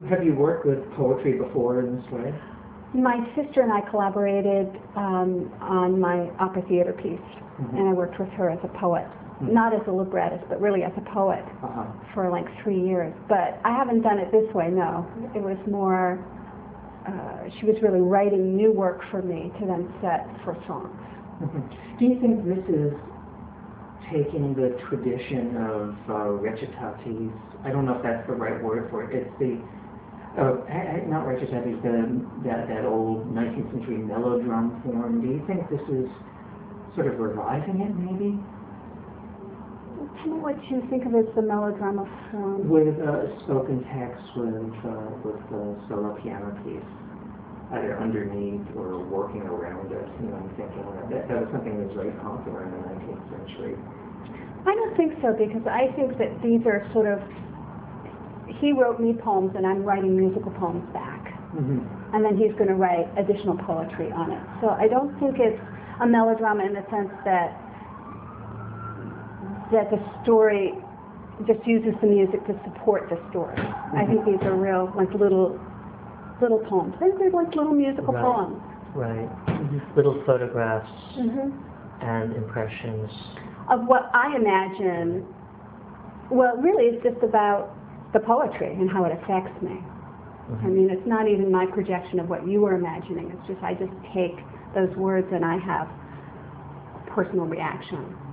Have you worked with poetry before in this way? My sister and I collaborated on my opera theater piece, and I worked with her as a poet. Not as a librettist, but really as a poet for like 3 years. But I haven't done it this way, no. It was more, she was really writing new work for me to then set for songs. Do you think this is taking the tradition of recitatives? I don't know if that's the right word for it. It's the, not recitatives, that old 19th century melodrum form. Do you think this is sort of reviving it, maybe? Tell me what you think of as the melodrama form. With spoken text, with the solo piano piece, either underneath or working around it. I'm thinking that was something that was very popular in the 19th century. I don't think so, because I think that these are sort of, he wrote me poems and I'm writing musical poems back. And then he's going to write additional poetry on it. So I don't think it's a melodrama in the sense that the story just uses the music to support the story. I think these are real, like little poems. I think they're like little musical poems. Right. Little photographs and impressions. Of what I imagine, well, really it's just about the poetry and how it affects me. I mean, it's not even my projection of what you were imagining. It's just, I just take those words and I have a personal reaction.